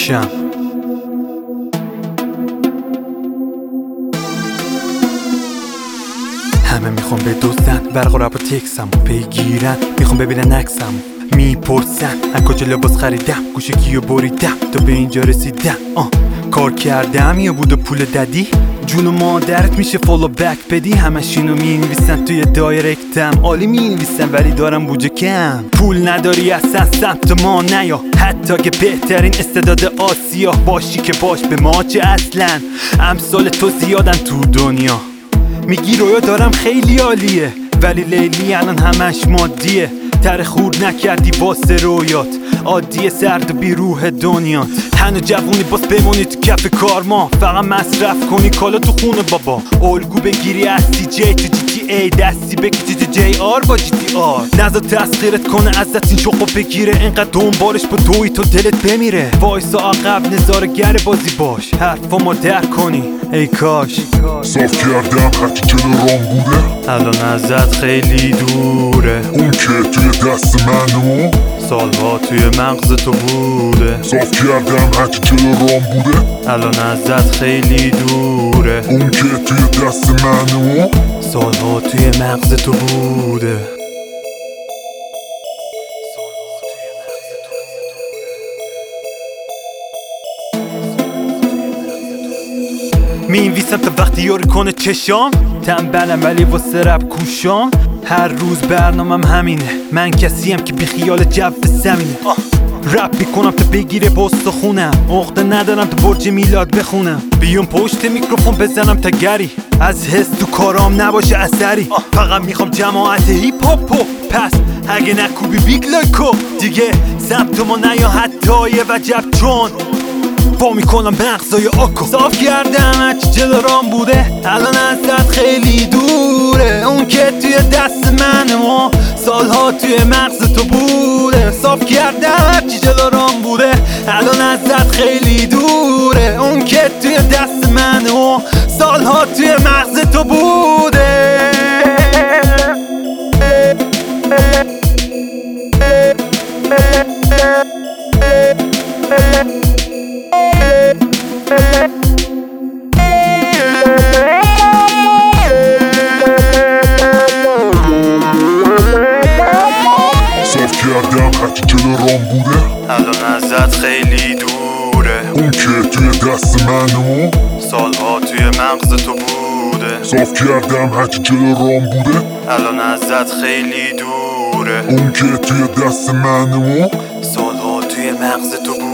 میشم. همه میخوام بدزدن برق و رپ و تکسم پیگیرن، میخوام ببینن عکسم میپرسن از کجا لباس خریدم، گوشه کیو بریدم تا به اینجا رسیدم. کار کردم یا بود و پول دادی، جون و مادرت میشه فالو بک بدی. همشینو مینویسن توی دایرکتم، عالی مینویسن ولی دارم بوجه کم. پول نداری اصلا سمت ما نیا، حتی که بهترین استعداد آسیا باشی که باش به ما چه اصلا. امثال تو زیادن تو دنیا، میگی رویا دارم خیلی عالیه ولی لیلی الان همش مادیه. تر خورد نکردی واسه رویات، عادیه سرد و بی روح دنیات. تن جوونی باز بمونی تو کف کار، ما فقط مصرف کنی کالا تو خونه بابا. الگو بگیری از سی جی تو جی تی ای، دستی بگی تو جی آر با جی تی آر. نزا تسخیرت کنه ازت این شوخو بگیره، اینقدر دنبالش با دوی تو دلت بمیره. وایسا عقب نظاره‌گر بازی باش، حرفامو درک کنی ای کاش. صاف کردم هرچی جلو رام بوده، الان ازت خیلی دوره. اون که توی دست منو سالها توی مغز تو بوده. صاف کردم هرچی جلو رام بوده، الان ازت خیلی دوره. اون که توی دست منو سالها توی مغز تو بوده. مینویسم تا وقتی یاری کنه چشام، تنبلم ولی واسه رپ کوشام. هر روز برنامم همینه، من کسیم که بی خیال جو زمینه. رپ میکنم تا بگیره باست خونم، عقده ندارم تا برج میلاد بخونم. بیام پشت میکروفون بزنم تا گری، از حس تو کارام نباشه اثری. فقط میخوام جماعت هیپ هاپو، پس اگه نکوبی بیگ لایکو دیگه سمت ما نیا حتی یه وجب، چون با میکنم مغزای آکو. صاف کردم هرچی جلو رام بوده، الان ازت خیلی دوره. اون که توی دست منه و سالها توی مغز تو بوده. صاف کردم هرچی جلو رام بوده، الان ازت خیلی دوره. اون که توی دست منه و سالها توی مغز تو بوده. صاف کردم هرچی جلو رام بوده، الان ازت خیلی دوره. اون که توی دست منو سالها توی مغز تو بوده. صاف کردم هرچی جلو رام بوده، الان ازت خیلی دوره. اون که توی دست منو سالها توی مغز تو بوده.